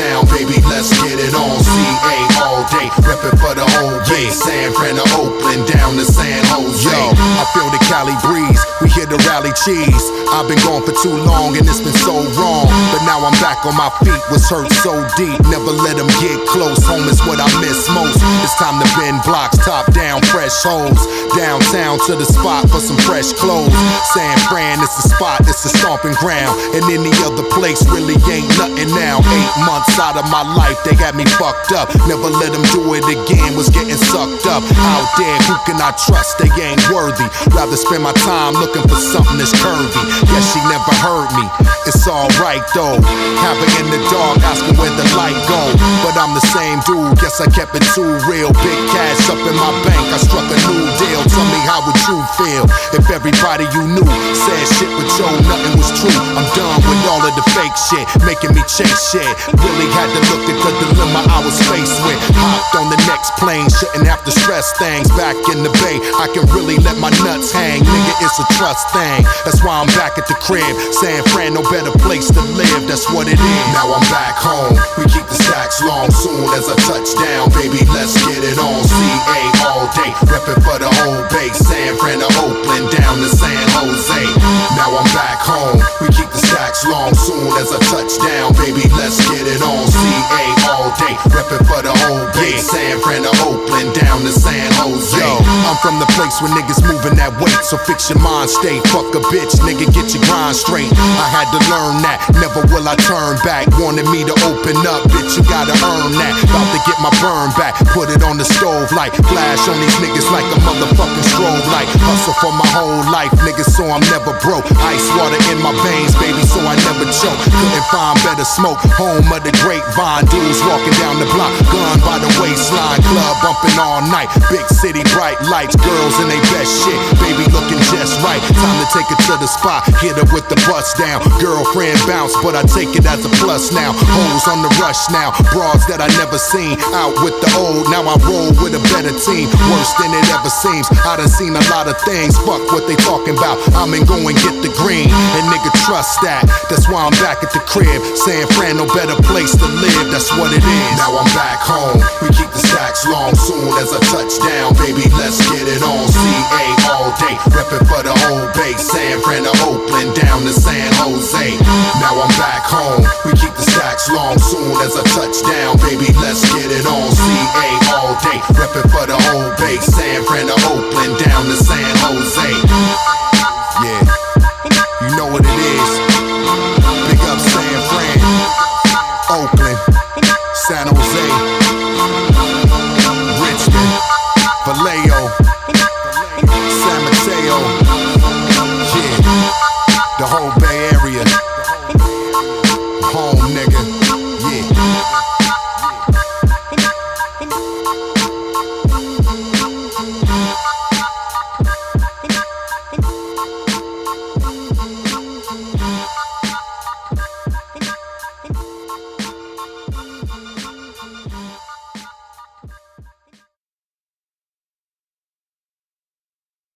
touchdown, baby, let's get it on. CA all day, reppin' for the whole Bay. San Fran to Oakland, down to San Jose. Yo, I feel the Cali breeze, we here to rally cheese. I've been gone for too long and it's been so wrong, but now I'm back on my feet. Was hurt so deep, never let them get close. Home is what I miss most. It's time to bend blocks, top down, fresh hoes. Downtown to the spot for some fresh clothes. San Fran, it's the spot, it's the stomping ground, and any other place really ain't nothing now. 8 months out of my life, they got me fucked up. Never let them do it again, was getting sucked up. Out there, who can I trust? They ain't worthy. Rather spend my time looking for something that's curvy. Guess she never heard me, it's alright though. Have her in the dark, asking where the light go. But I'm the same dude, guess I kept it too real. Big cash up in my bank, I struck a new deal. Tell me, how would you feel if everybody you knew said shit with Joe, nothing was true? I'm done with all of the fake shit, making me chase shit. Really had to look at the dilemma I was faced with. Hopped on the next plane, shouldn't have to stress things. Back in the Bay, I can really let my nuts hang. Nigga, it's a trust thing, that's why I'm back at the crib. San Fran, no better place to live, that's what it is. Now I'm back home, we keep the stacks long. Soon as I touch down, baby, let's get it on. CA all day, reppin' for the whole Bay. San Fran to Oakland, down to San Jose. Now I'm back home, we keep the stacks long. Soon as I touch down, baby, let's get it on. CA all day, reppin' for the whole Bay. San Fran to Oakland, down to San Jose. Yo, I'm from the place where niggas moving that weight, so fix your mind state. Fuck a bitch, nigga, get your grind straight. I had to learn that, never will I turn back. Wanted me to open up, bitch, you gotta earn that. About to get my burn back, put it on the stove light. Flash on these niggas like a motherfucking strobe light. Hustle for my whole life, niggas, so I'm never broke. Ice water in my veins, baby, so I never choke. Couldn't find better smoke, home of the grapevine. Dudes walking down the block, gun by the waistline. Club bumping all night, big city, bright lights. Girls in they best shit, baby looking just right. Time to take it to the spot, hit her with the bust down. Girlfriend bounce, but I take it as a plus now. Hoes on the rush now, broads that I never seen. Out with the old, now I roll with a better team. Worse than it ever seems, I done seen a lot of things. Fuck what they talking about, I'm in go and get the green. And nigga, trust that, that's why I'm back at the crib. San Fran, no better place to live, that's what it is. Now I'm back home, we keep the stacks long. Soon as I touch down, baby, let's get it on. CA all day, reppin' for the whole Bay. San Fran to Oakland, down to San Jose. Now I'm back home, we keep the stacks long. Soon as I touch down, baby, let's get it on. CA all day, reppin' for the whole Bay. San Fran to Oakland, down to San Jose. Yeah, you know what it is. Big up San Fran, Oakland, San Jose, Richmond, Vallejo, San Mateo. Yeah, the whole Bay Area.